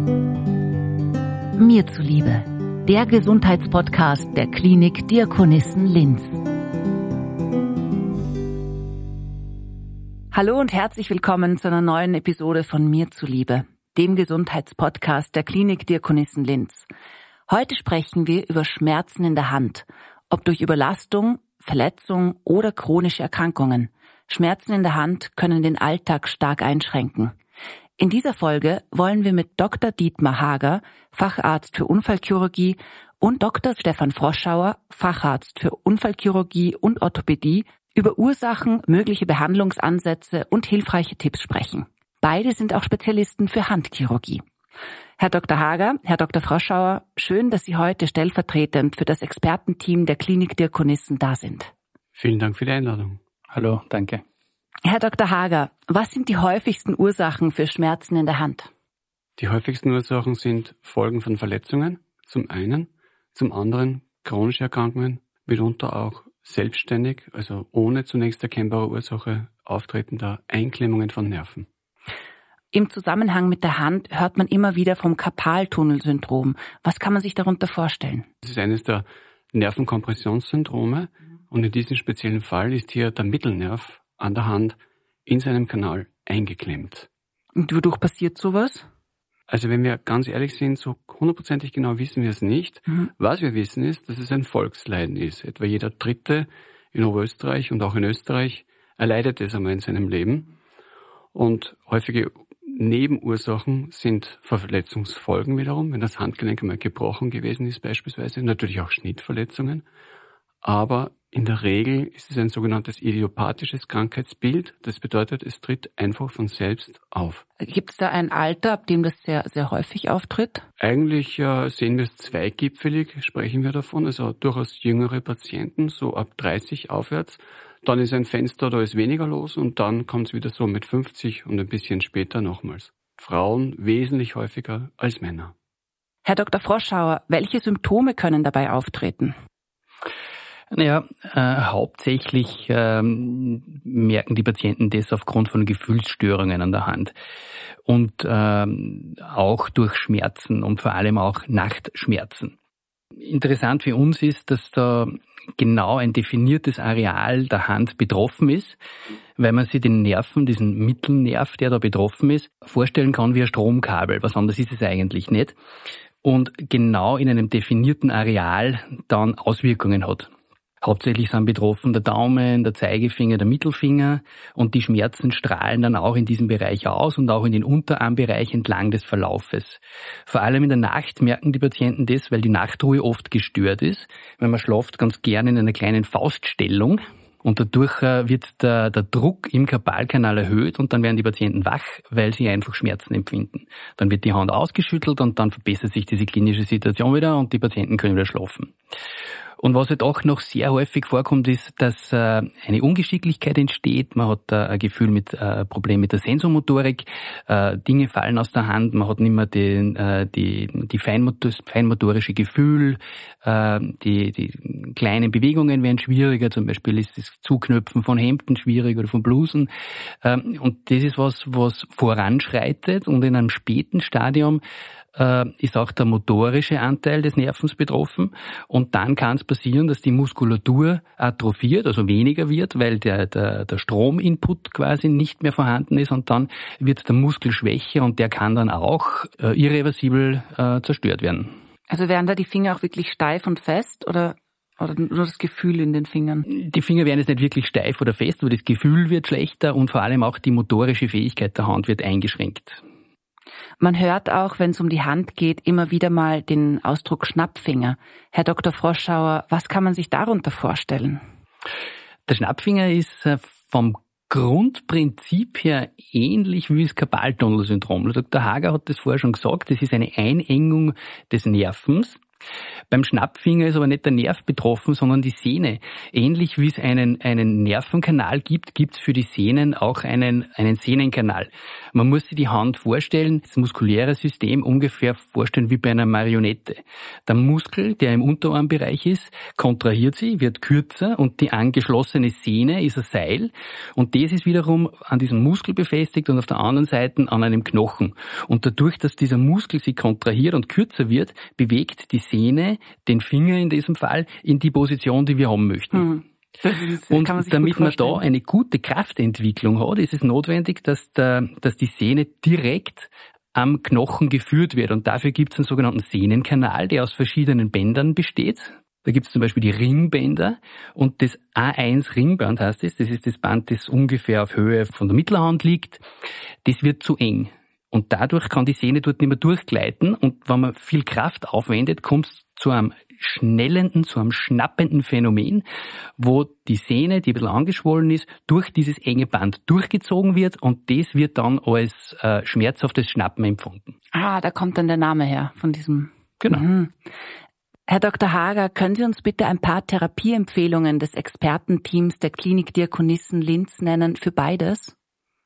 Mir zuliebe, der Gesundheitspodcast der Klinik Diakonissen Linz. Hallo und herzlich willkommen zu einer neuen Episode von Mir zuliebe, dem Gesundheitspodcast der Klinik Diakonissen Linz. Heute sprechen wir über Schmerzen in der Hand, ob durch Überlastung, Verletzung oder chronische Erkrankungen. Schmerzen in der Hand können den Alltag stark einschränken. In dieser Folge wollen wir mit Dr. Dietmar Hager, Facharzt für Unfallchirurgie, und Dr. Stefan Froschauer, Facharzt für Unfallchirurgie und Orthopädie, über Ursachen, mögliche Behandlungsansätze und hilfreiche Tipps sprechen. Beide sind auch Spezialisten für Handchirurgie. Herr Dr. Hager, Herr Dr. Froschauer, schön, dass Sie heute stellvertretend für das Expertenteam der Klinik Diakonissen da sind. Vielen Dank für die Einladung. Hallo, danke. Herr Dr. Hager, was sind die häufigsten Ursachen für Schmerzen in der Hand? Die häufigsten Ursachen sind Folgen von Verletzungen, zum einen, zum anderen chronische Erkrankungen, mitunter auch selbstständig, also ohne zunächst erkennbare Ursache auftretender Einklemmungen von Nerven. Im Zusammenhang mit der Hand hört man immer wieder vom Karpaltunnelsyndrom. Was kann man sich darunter vorstellen? Das ist eines der Nervenkompressionssyndrome und in diesem speziellen Fall ist hier der Mittelnerv an der Hand in seinem Kanal eingeklemmt. Und wodurch passiert sowas? Also wenn wir ganz ehrlich sind, so hundertprozentig genau wissen wir es nicht. Was wir wissen ist, dass es ein Volksleiden ist. Etwa jeder Dritte in Oberösterreich und auch in Österreich erleidet es einmal in seinem Leben. Und häufige Nebenursachen sind Verletzungsfolgen wiederum, wenn das Handgelenk einmal gebrochen gewesen ist beispielsweise, natürlich auch Schnittverletzungen. Aber in der Regel ist es ein sogenanntes idiopathisches Krankheitsbild. Das bedeutet, es tritt einfach von selbst auf. Gibt es da ein Alter, ab dem das sehr, sehr häufig auftritt? Eigentlich sehen wir es zweigipfelig, sprechen wir davon. Also durchaus jüngere Patienten, so ab 30 aufwärts. Dann ist ein Fenster, da ist weniger los und dann kommt es wieder so mit 50 und ein bisschen später nochmals. Frauen wesentlich häufiger als Männer. Herr Dr. Froschauer, welche Symptome können dabei auftreten? Naja, hauptsächlich merken die Patienten das aufgrund von Gefühlsstörungen an der Hand und auch durch Schmerzen und vor allem auch Nachtschmerzen. Interessant für uns ist, dass da genau ein definiertes Areal der Hand betroffen ist, weil man sich den Nerven, diesen Mittelnerv, der da betroffen ist, vorstellen kann wie ein Stromkabel. Was anderes ist es eigentlich nicht. Und genau in einem definierten Areal dann Auswirkungen hat. Hauptsächlich sind betroffen der Daumen, der Zeigefinger, der Mittelfinger und die Schmerzen strahlen dann auch in diesem Bereich aus und auch in den Unterarmbereich entlang des Verlaufes. Vor allem in der Nacht merken die Patienten das, weil die Nachtruhe oft gestört ist, weil man schläft ganz gerne in einer kleinen Fauststellung und dadurch wird der Druck im Karpalkanal erhöht und dann werden die Patienten wach, weil sie einfach Schmerzen empfinden. Dann wird die Hand ausgeschüttelt und dann verbessert sich diese klinische Situation wieder und die Patienten können wieder schlafen. Und was halt auch noch sehr häufig vorkommt, ist, dass eine Ungeschicklichkeit entsteht. Man hat ein Gefühl mit Problem mit der Sensomotorik. Dinge fallen aus der Hand. Man hat nicht mehr die feinmotorische Gefühl. Die kleinen Bewegungen werden schwieriger. Zum Beispiel ist das Zuknöpfen von Hemden schwierig oder von Blusen. Und das ist was voranschreitet. Und in einem späten Stadium ist auch der motorische Anteil des Nervens betroffen und dann kann es passieren, dass die Muskulatur atrophiert, also weniger wird, weil der Strominput quasi nicht mehr vorhanden ist und dann wird der Muskel schwächer und der kann dann auch irreversibel zerstört werden. Also werden da die Finger auch wirklich steif und fest oder nur das Gefühl in den Fingern? Die Finger werden jetzt nicht wirklich steif oder fest, aber das Gefühl wird schlechter und vor allem auch die motorische Fähigkeit der Hand wird eingeschränkt. Man hört auch, wenn es um die Hand geht, immer wieder mal den Ausdruck Schnappfinger. Herr Dr. Froschauer, was kann man sich darunter vorstellen? Der Schnappfinger ist vom Grundprinzip her ähnlich wie das Karpaltunnelsyndrom. Dr. Hager hat das vorher schon gesagt, das ist eine Einengung des Nervens Beim Schnappfinger ist aber nicht der Nerv betroffen, sondern die Sehne. Ähnlich wie es einen Nervenkanal gibt, gibt es für die Sehnen auch einen Sehnenkanal. Man muss sich die Hand vorstellen, das muskuläre System ungefähr vorstellen wie bei einer Marionette. Der Muskel, der im Unterarmbereich ist, kontrahiert sich, wird kürzer und die angeschlossene Sehne ist ein Seil und das ist wiederum an diesem Muskel befestigt und auf der anderen Seite an einem Knochen. Und dadurch, dass dieser Muskel sich kontrahiert und kürzer wird, bewegt die Sehne den Finger in diesem Fall in die Position, die wir haben möchten. Und damit man da eine gute Kraftentwicklung hat, ist es notwendig, dass die Sehne direkt am Knochen geführt wird. Und dafür gibt es einen sogenannten Sehnenkanal, der aus verschiedenen Bändern besteht. Da gibt es zum Beispiel die Ringbänder und das A1-Ringband heißt es. Das ist das Band, das ungefähr auf Höhe von der Mittelhand liegt. Das wird zu eng. Und dadurch kann die Sehne dort nicht mehr durchgleiten. Und wenn man viel Kraft aufwendet, kommt es zu einem schnappenden Phänomen, wo die Sehne, die ein bisschen angeschwollen ist, durch dieses enge Band durchgezogen wird und das wird dann als schmerzhaftes Schnappen empfunden. Ah, da kommt dann der Name her von diesem. Genau. Mhm. Herr Dr. Hager, können Sie uns bitte ein paar Therapieempfehlungen des Expertenteams der Klinik Diakonissen Linz nennen für beides?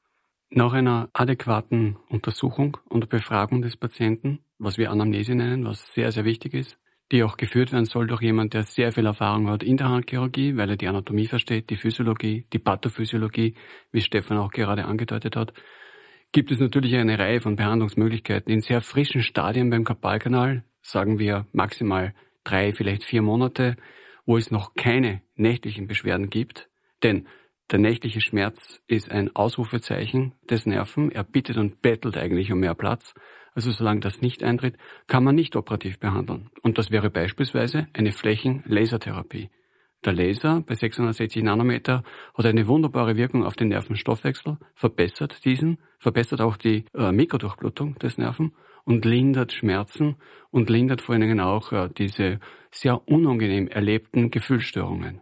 Nach einer adäquaten Untersuchung und Befragung des Patienten, was wir Anamnese nennen, was sehr, sehr wichtig ist, die auch geführt werden soll durch jemanden, der sehr viel Erfahrung hat in der Handchirurgie, weil er die Anatomie versteht, die Physiologie, die Pathophysiologie, wie Stefan auch gerade angedeutet hat, gibt es natürlich eine Reihe von Behandlungsmöglichkeiten. In sehr frischen Stadien beim Karpalkanal, sagen wir maximal 3, vielleicht 4 Monate, wo es noch keine nächtlichen Beschwerden gibt, denn der nächtliche Schmerz ist ein Ausrufezeichen des Nerven. Er bittet und bettelt eigentlich um mehr Platz. Also solange das nicht eintritt, kann man nicht operativ behandeln. Und das wäre beispielsweise eine Flächenlasertherapie. Der Laser bei 660 Nanometer hat eine wunderbare Wirkung auf den Nervenstoffwechsel, verbessert diesen, verbessert auch die Mikrodurchblutung des Nerven und lindert Schmerzen und lindert vor allen Dingen auch diese sehr unangenehm erlebten Gefühlsstörungen.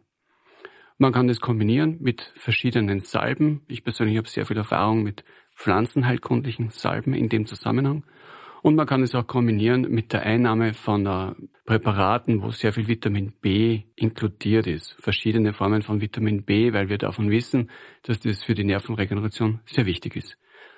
Man kann das kombinieren mit verschiedenen Salben. Ich persönlich habe sehr viel Erfahrung mit pflanzenheilkundlichen Salben in dem Zusammenhang. Und man kann es auch kombinieren mit der Einnahme von Präparaten, wo sehr viel Vitamin B inkludiert ist. Verschiedene Formen von Vitamin B, weil wir davon wissen, dass das für die Nervenregeneration sehr wichtig ist.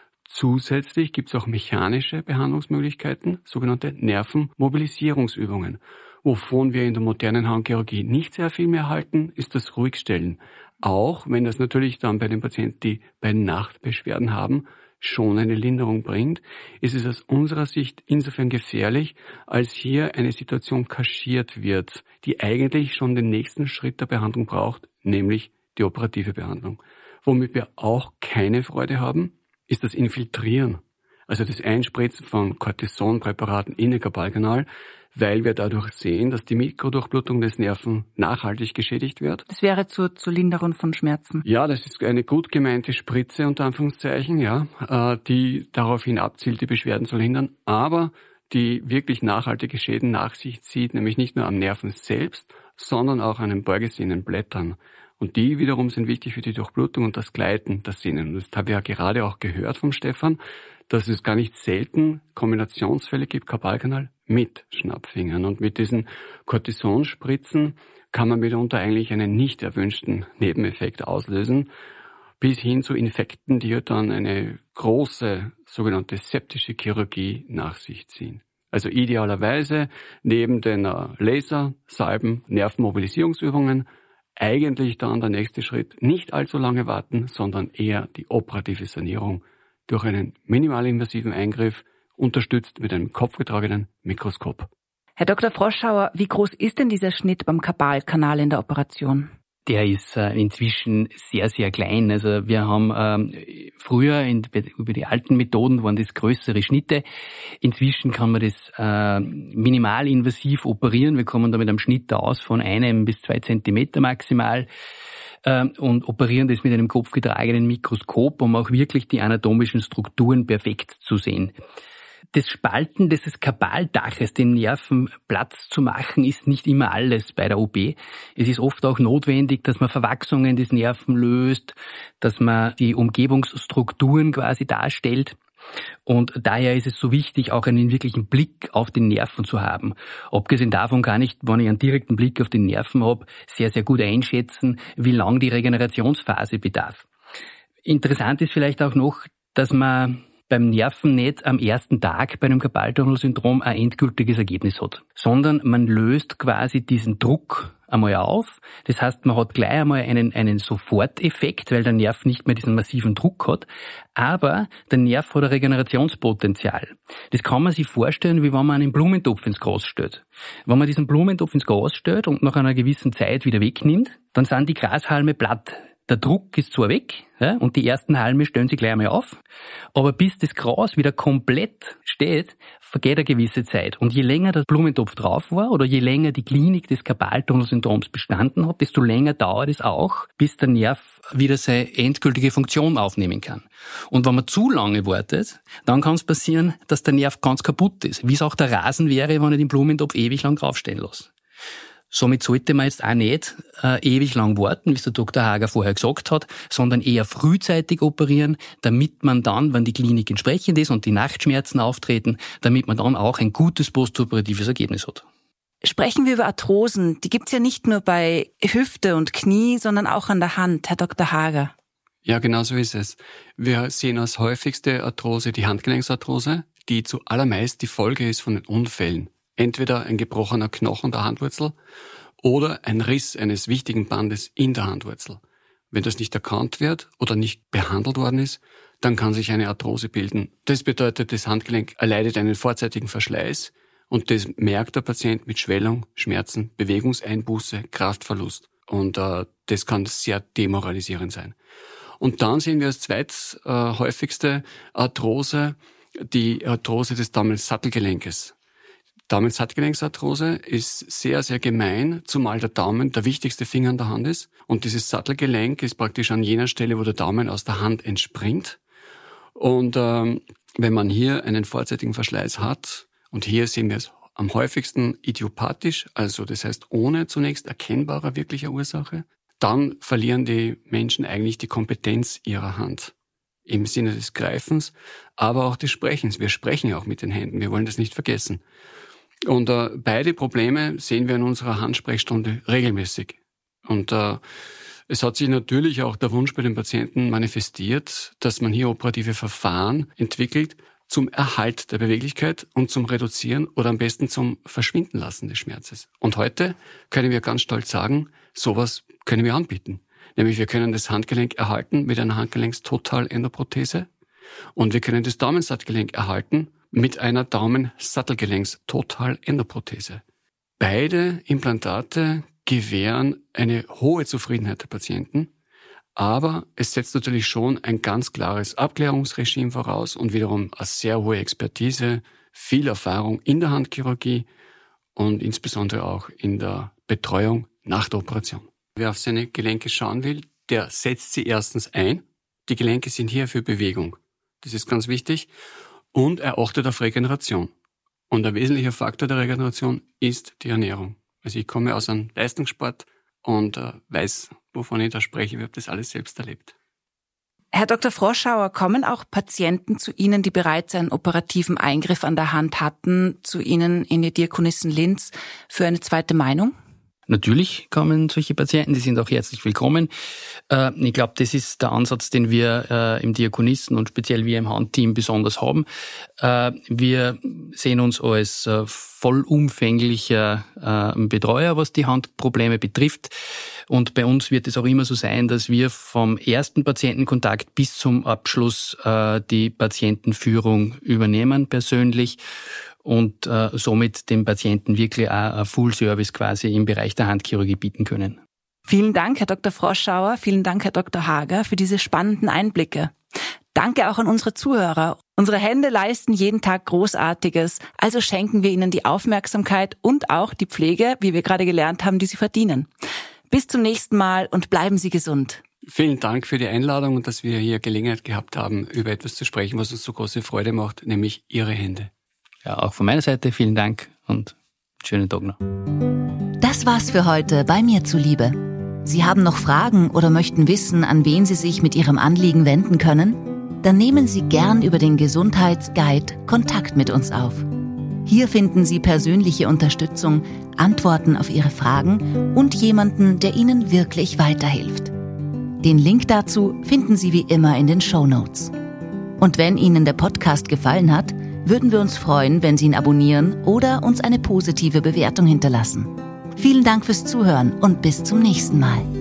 Zusätzlich gibt es auch mechanische Behandlungsmöglichkeiten, sogenannte Nervenmobilisierungsübungen. Wovon wir in der modernen Handchirurgie nicht sehr viel mehr halten, ist das Ruhigstellen. Auch wenn das natürlich dann bei den Patienten, die bei Nachtbeschwerden haben, schon eine Linderung bringt, ist es aus unserer Sicht insofern gefährlich, als hier eine Situation kaschiert wird, die eigentlich schon den nächsten Schritt der Behandlung braucht, nämlich die operative Behandlung. Womit wir auch keine Freude haben, ist das Infiltrieren, also das Einspritzen von Cortisonpräparaten in den Karpalkanal, weil wir dadurch sehen, dass die Mikrodurchblutung des Nerven nachhaltig geschädigt wird. Das wäre zur Linderung von Schmerzen. Ja, das ist eine gut gemeinte Spritze, unter Anführungszeichen, ja, die daraufhin abzielt, die Beschwerden zu lindern, aber die wirklich nachhaltige Schäden nach sich zieht, nämlich nicht nur am Nerven selbst, sondern auch an den Beugesehnenblättern. Und die wiederum sind wichtig für die Durchblutung und das Gleiten der Sehnen. Und das habe ich ja gerade auch gehört vom Stefan, dass es gar nicht selten Kombinationsfälle gibt, Karpalkanal mit Schnappfingern. Und mit diesen Cortisonspritzen kann man mitunter eigentlich einen nicht erwünschten Nebeneffekt auslösen, bis hin zu Infekten, die dann eine große sogenannte septische Chirurgie nach sich ziehen. Also idealerweise neben den Laser, Salben, Nervenmobilisierungsübungen eigentlich dann der nächste Schritt nicht allzu lange warten, sondern eher die operative Sanierung durch einen minimalinvasiven Eingriff, unterstützt mit einem kopfgetragenen Mikroskop. Herr Dr. Froschauer, wie groß ist denn dieser Schnitt beim Karpalkanal in der Operation? Der ist inzwischen sehr, sehr klein. Also wir haben früher über die alten Methoden waren das größere Schnitte. Inzwischen kann man das minimalinvasiv operieren. Wir kommen da mit einem Schnitt aus von 1 bis 2 Zentimeter maximal und operieren das mit einem kopfgetragenen Mikroskop, um auch wirklich die anatomischen Strukturen perfekt zu sehen. Das Spalten des Karpaldaches, den Nerven Platz zu machen, ist nicht immer alles bei der OP. Es ist oft auch notwendig, dass man Verwachsungen des Nerven löst, dass man die Umgebungsstrukturen quasi darstellt. Und daher ist es so wichtig, auch einen wirklichen Blick auf den Nerven zu haben. Abgesehen davon kann ich, wenn ich einen direkten Blick auf den Nerven habe, sehr, sehr gut einschätzen, wie lang die Regenerationsphase bedarf. Interessant ist vielleicht auch noch, dass man beim Nerven nicht am ersten Tag bei einem Carpal-Tunnel-Syndrom ein endgültiges Ergebnis hat, sondern man löst quasi diesen Druck einmal auf. Das heißt, man hat gleich einmal einen Soforteffekt, weil der Nerv nicht mehr diesen massiven Druck hat, aber der Nerv hat ein Regenerationspotenzial. Das kann man sich vorstellen, wie wenn man einen Blumentopf ins Gras stellt. Wenn man diesen Blumentopf ins Gras stellt und nach einer gewissen Zeit wieder wegnimmt, dann sind die Grashalme platt. Der Druck ist zwar weg, ja, und die ersten Halme stellen sich gleich einmal auf, aber bis das Gras wieder komplett steht, vergeht eine gewisse Zeit. Und je länger der Blumentopf drauf war oder je länger die Klinik des Carpal-Tunnel-Syndroms bestanden hat, desto länger dauert es auch, bis der Nerv wieder seine endgültige Funktion aufnehmen kann. Und wenn man zu lange wartet, dann kann es passieren, dass der Nerv ganz kaputt ist, wie es auch der Rasen wäre, wenn er den Blumentopf ewig lang draufstehen lässt. Somit sollte man jetzt auch nicht ewig lang warten, wie es der Dr. Hager vorher gesagt hat, sondern eher frühzeitig operieren, damit man dann, wenn die Klinik entsprechend ist und die Nachtschmerzen auftreten, damit man dann auch ein gutes postoperatives Ergebnis hat. Sprechen wir über Arthrosen. Die gibt's ja nicht nur bei Hüfte und Knie, sondern auch an der Hand, Herr Dr. Hager. Ja, genau so ist es. Wir sehen als häufigste Arthrose die Handgelenksarthrose, die zu allermeist die Folge ist von den Unfällen. Entweder ein gebrochener Knochen der Handwurzel oder ein Riss eines wichtigen Bandes in der Handwurzel. Wenn das nicht erkannt wird oder nicht behandelt worden ist, dann kann sich eine Arthrose bilden. Das bedeutet, das Handgelenk erleidet einen vorzeitigen Verschleiß und das merkt der Patient mit Schwellung, Schmerzen, Bewegungseinbuße, Kraftverlust. Und das kann sehr demoralisierend sein. Und dann sehen wir als zweithäufigste Arthrose die Arthrose des Daumensattelgelenkes. Daumensattelgelenksarthrose ist sehr, sehr gemein, zumal der Daumen der wichtigste Finger an der Hand ist. Und dieses Sattelgelenk ist praktisch an jener Stelle, wo der Daumen aus der Hand entspringt. Und wenn man hier einen vorzeitigen Verschleiß hat, und hier sehen wir es am häufigsten idiopathisch, also das heißt ohne zunächst erkennbarer wirklicher Ursache, dann verlieren die Menschen eigentlich die Kompetenz ihrer Hand. Im Sinne des Greifens, aber auch des Sprechens. Wir sprechen ja auch mit den Händen, wir wollen das nicht vergessen. Und beide Probleme sehen wir in unserer Handsprechstunde regelmäßig. Und es hat sich natürlich auch der Wunsch bei den Patienten manifestiert, dass man hier operative Verfahren entwickelt zum Erhalt der Beweglichkeit und zum Reduzieren oder am besten zum Verschwinden lassen des Schmerzes. Und heute können wir ganz stolz sagen, sowas können wir anbieten. Nämlich wir können das Handgelenk erhalten mit einer Handgelenkstotalendoprothese und wir können das Daumensattgelenk erhalten mit einer Daumensattelgelenks-Total-Endoprothese. Beide Implantate gewähren eine hohe Zufriedenheit der Patienten, aber es setzt natürlich schon ein ganz klares Abklärungsregime voraus und wiederum eine sehr hohe Expertise, viel Erfahrung in der Handchirurgie und insbesondere auch in der Betreuung nach der Operation. Wer auf seine Gelenke schauen will, der setzt sie erstens ein. Die Gelenke sind hier für Bewegung. Das ist ganz wichtig. Und er achtet auf Regeneration. Und ein wesentlicher Faktor der Regeneration ist die Ernährung. Also ich komme aus einem Leistungssport und weiß, wovon ich da spreche. Ich habe das alles selbst erlebt. Herr Dr. Froschauer, kommen auch Patienten zu Ihnen, die bereits einen operativen Eingriff an der Hand hatten, zu Ihnen in die Diakonissen Linz für eine zweite Meinung? Natürlich kommen solche Patienten, die sind auch herzlich willkommen. Ich glaube, das ist der Ansatz, den wir im Diakonissen und speziell wir im Handteam besonders haben. Wir sehen uns als vollumfänglicher Betreuer, was die Handprobleme betrifft. Und bei uns wird es auch immer so sein, dass wir vom ersten Patientenkontakt bis zum Abschluss die Patientenführung übernehmen persönlich. Und somit dem Patienten wirklich auch ein Full-Service quasi im Bereich der Handchirurgie bieten können. Vielen Dank, Herr Dr. Froschauer, vielen Dank, Herr Dr. Hager, für diese spannenden Einblicke. Danke auch an unsere Zuhörer. Unsere Hände leisten jeden Tag Großartiges, also schenken wir ihnen die Aufmerksamkeit und auch die Pflege, wie wir gerade gelernt haben, die sie verdienen. Bis zum nächsten Mal und bleiben Sie gesund. Vielen Dank für die Einladung und dass wir hier Gelegenheit gehabt haben, über etwas zu sprechen, was uns so große Freude macht, nämlich Ihre Hände. Ja, auch von meiner Seite vielen Dank und schönen Tag noch. Das war's für heute bei Mir zuliebe. Sie haben noch Fragen oder möchten wissen, an wen Sie sich mit Ihrem Anliegen wenden können? dann nehmen Sie gern über den Gesundheitsguide Kontakt mit uns auf. Hier finden Sie persönliche Unterstützung, Antworten auf Ihre Fragen und jemanden, der Ihnen wirklich weiterhilft. Den Link dazu finden Sie wie immer in den Shownotes. Und wenn Ihnen der Podcast gefallen hat, würden wir uns freuen, wenn Sie ihn abonnieren oder uns eine positive Bewertung hinterlassen. Vielen Dank fürs Zuhören und bis zum nächsten Mal.